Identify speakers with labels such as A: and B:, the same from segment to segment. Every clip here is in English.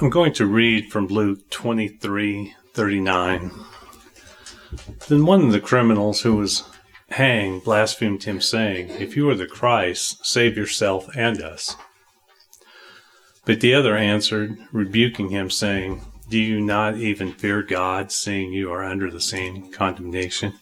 A: I'm going to read from Luke 23:39. Then one of the criminals who was hanged blasphemed him, saying, "If you are the Christ, save yourself and us." But the other answered, rebuking him, saying, "Do you not even fear God, seeing you are under the same condemnation?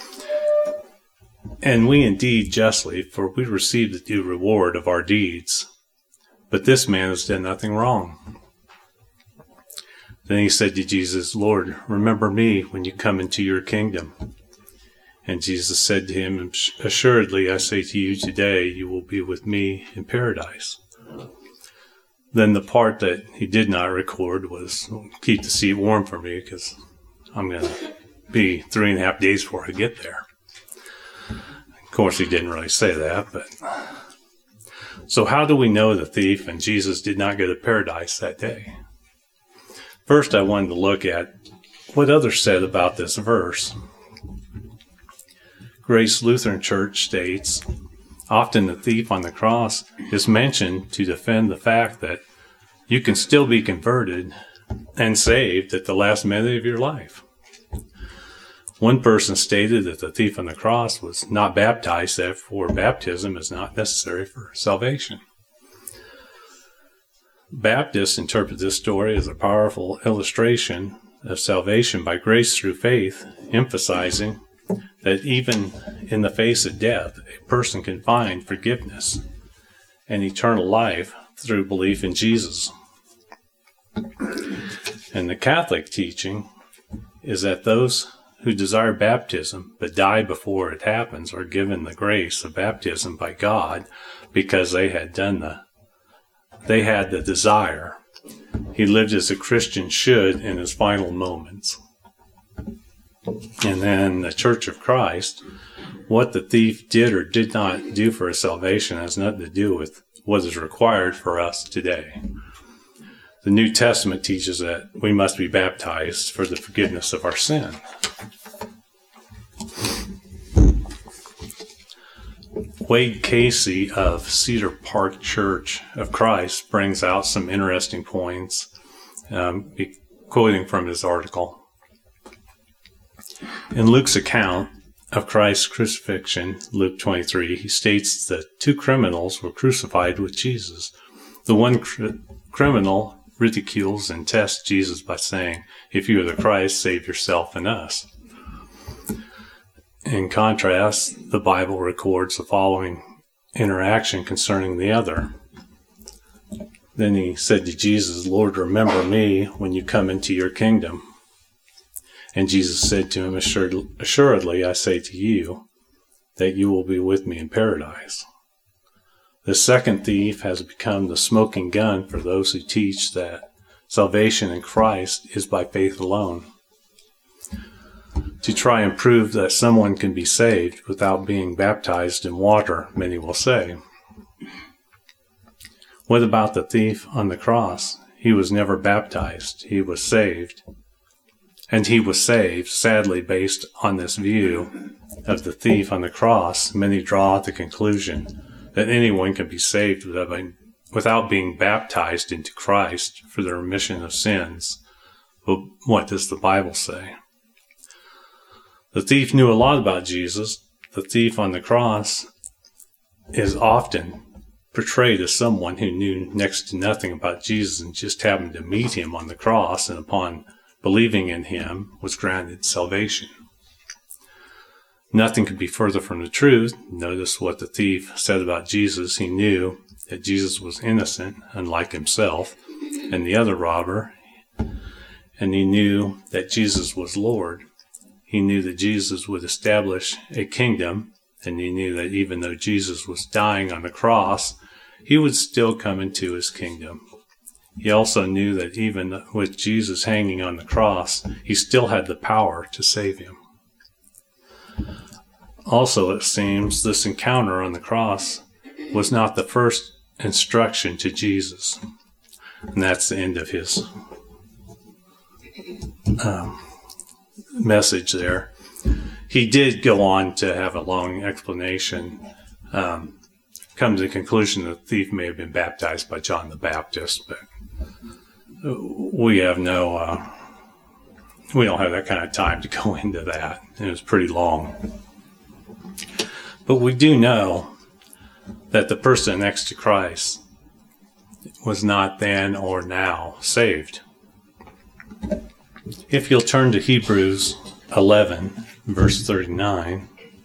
A: And we indeed justly, for we receive the due reward of our deeds. But this man has done nothing wrong." Then he said to Jesus, "Lord, remember me when you come into your kingdom." And Jesus said to him, "Assuredly, I say to you, today you will be with me in paradise." Then the part that he did not record was, "Keep the seat warm for me, because I'm going to be 3.5 days before I get there." Of course, he didn't really say that, but... So how do we know the thief and Jesus did not go to paradise that day? First, I wanted to look at what others said about this verse. Grace Lutheran Church states, often the thief on the cross is mentioned to defend the fact that you can still be converted and saved at the last minute of your life. One person stated that the thief on the cross was not baptized, therefore baptism is not necessary for salvation. Baptists interpret this story as a powerful illustration of salvation by grace through faith, emphasizing that even in the face of death, a person can find forgiveness and eternal life through belief in Jesus. And the Catholic teaching is that those who desire baptism but die before it happens are given the grace of baptism by God because they had the desire. He lived as a Christian should in his final moments. And then the Church of Christ, what the thief did or did not do for his salvation has nothing to do with what is required for us today. The New Testament teaches that we must be baptized for the forgiveness of our sin. Wade Casey of Cedar Park Church of Christ brings out some interesting points, quoting from his article. In Luke's account of Christ's crucifixion, Luke 23, he states that two criminals were crucified with Jesus. The one criminal ridicules and tests Jesus by saying, "If you are the Christ, save yourself and us." In contrast, the Bible records the following interaction concerning the other. Then he said to Jesus, "Lord, remember me when you come into your kingdom." And Jesus said to him, "Assuredly, I say to you, that you will be with me in paradise." The second thief has become the smoking gun for those who teach that salvation in Christ is by faith alone. To try and prove that someone can be saved without being baptized in water, many will say. What about the thief on the cross? He was never baptized. He was saved. And he was saved. Sadly, based on this view of the thief on the cross, many draw the conclusion that anyone can be saved without being baptized into Christ for the remission of sins. But what does the Bible say? The thief knew a lot about Jesus. The thief on the cross is often portrayed as someone who knew next to nothing about Jesus and just happened to meet him on the cross, and upon believing in him was granted salvation. Nothing could be further from the truth. Notice what the thief said about Jesus. He knew that Jesus was innocent, unlike himself and the other robber, and he knew that Jesus was Lord. He knew that Jesus would establish a kingdom, and he knew that even though Jesus was dying on the cross, he would still come into his kingdom. He also knew that even with Jesus hanging on the cross, he still had the power to save him. Also, it seems this encounter on the cross was not the first instruction to Jesus. And that's the end of his message there. He did go on to have a long explanation, come to the conclusion that the thief may have been baptized by John the Baptist, but we have we don't have that kind of time to go into that. It was pretty long. But we do know that the person next to Christ was not then or now saved. If you'll turn to Hebrews 11, verse 39.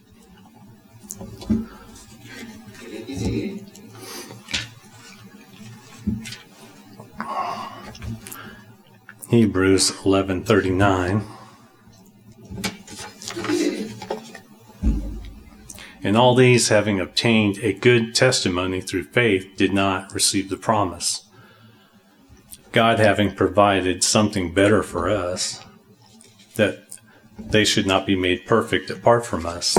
A: Hebrews 11:39. And all these, having obtained a good testimony through faith, did not receive the promise. God having provided something better for us, that they should not be made perfect apart from us.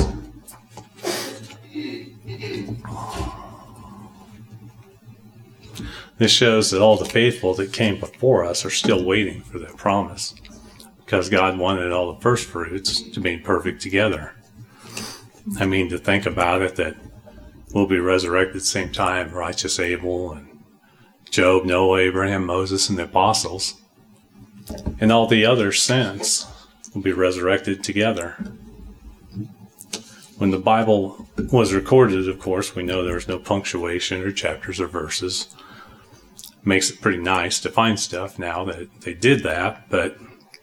A: This shows that all the faithful that came before us are still waiting for that promise, because God wanted all the first fruits to be perfect together. I mean, to think about it, that we'll be resurrected at the same time, righteous Abel and Job, Noah, Abraham, Moses, and the apostles, and all the other saints will be resurrected together. When the Bible was recorded, of course, we know there was no punctuation or chapters or verses. Makes it pretty nice to find stuff now that they did that, but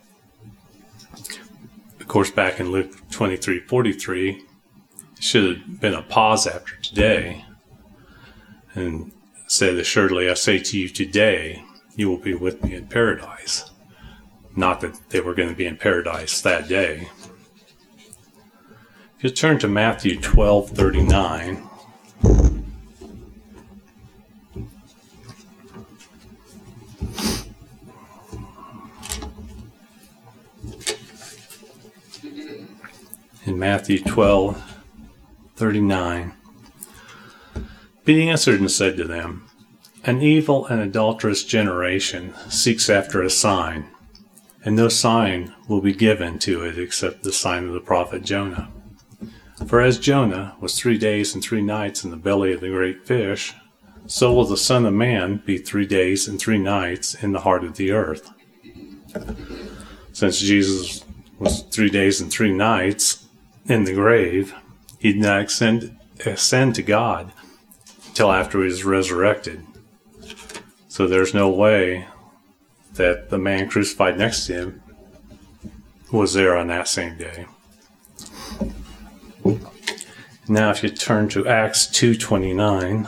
A: of course back in Luke 23:43 should have been a pause after today and said, assuredly I say to you today, you will be with me in paradise. Not that they were going to be in paradise that day. If you turn to Matthew 12:39, in Matthew 12:39, but he answered and said to them, an evil and adulterous generation seeks after a sign, and no sign will be given to it except the sign of the prophet Jonah. For as Jonah was 3 days and 3 nights in the belly of the great fish, so will the Son of Man be 3 days and 3 nights in the heart of the earth. Since Jesus was 3 days and 3 nights in the grave, he did not ascend to God until after he was resurrected. So there's no way that the man crucified next to him was there on that same day. Now if you turn to Acts 2:29,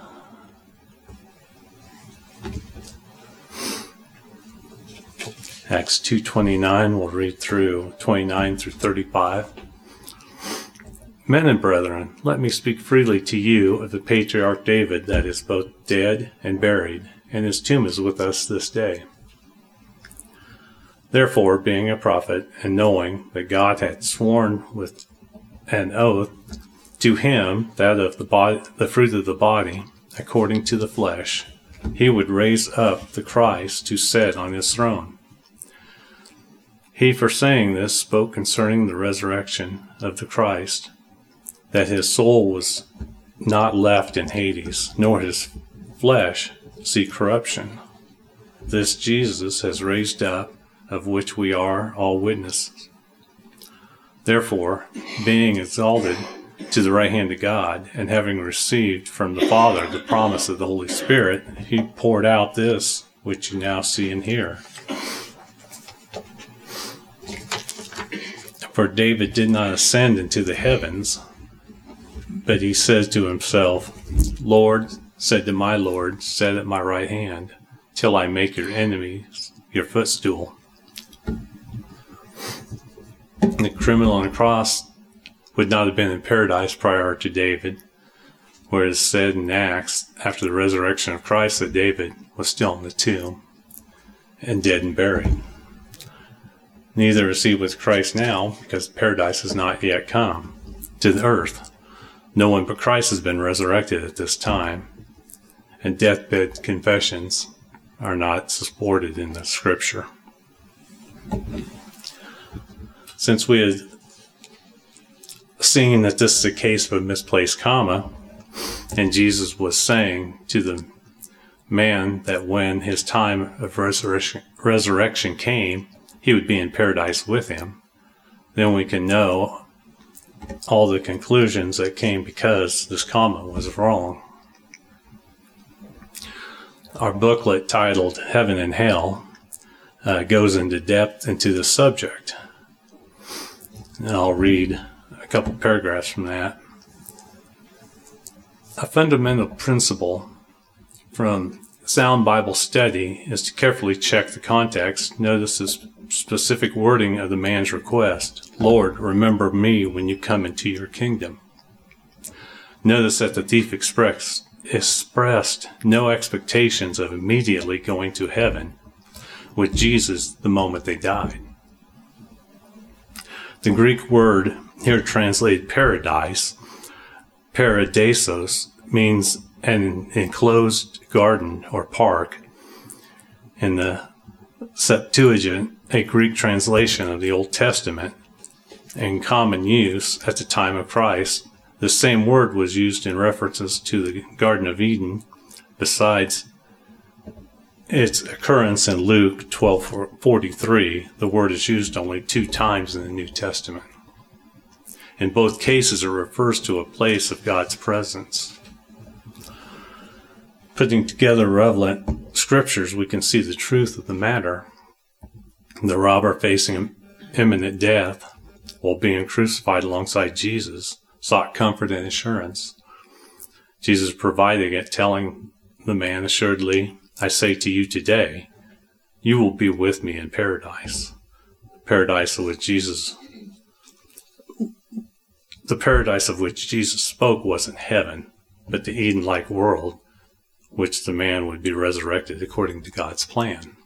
A: Acts 2:29, we'll read through 29 through 35. Men and brethren, let me speak freely to you of the patriarch David, that is both dead and buried, and his tomb is with us this day. Therefore, being a prophet, and knowing that God had sworn with an oath to him that of the fruit of the body, according to the flesh, he would raise up the Christ to sit on his throne. He, for saying this, spoke concerning the resurrection of the Christ, that his soul was not left in Hades, nor his flesh see corruption. This Jesus has raised up, of which we are all witnesses. Therefore, being exalted to the right hand of God, and having received from the Father the promise of the Holy Spirit, he poured out this which you now see and hear. For David did not ascend into the heavens, but he says to himself, Lord said to my Lord, sit at my right hand, till I make your enemies your footstool. The criminal on the cross would not have been in paradise prior to David, where it is said in Acts, after the resurrection of Christ, that David was still in the tomb and dead and buried. Neither is he with Christ now, because paradise has not yet come to the earth. No one but Christ has been resurrected at this time, and deathbed confessions are not supported in the scripture. Since we had seen that this is a case of a misplaced comma, and Jesus was saying to the man that when his time of resurrection came, he would be in paradise with him. Then we can know all the conclusions that came because this comment was wrong. Our booklet titled Heaven and Hell goes into depth into the subject. And I'll read a couple paragraphs from that. A fundamental principle from sound Bible study is to carefully check the context. Notice the specific wording of the man's request. Lord, remember me when you come into your kingdom. Notice that the thief expressed no expectations of immediately going to heaven with Jesus the moment they died. The Greek word here translated paradise, paradisos, means an enclosed garden or park. In the Septuagint, a Greek translation of the Old Testament, in common use at the time of Christ, the same word was used in references to the Garden of Eden. Besides its occurrence in Luke 12:43, the word is used only 2 times in the New Testament. In both cases, it refers to a place of God's presence. Putting together relevant scriptures, we can see the truth of the matter. The robber facing imminent death while being crucified alongside Jesus sought comfort and assurance. Jesus provided it, telling the man, assuredly, I say to you today, you will be with me in paradise. The paradise of which Jesus spoke wasn't heaven, but the Eden-like world, which the man would be resurrected according to God's plan.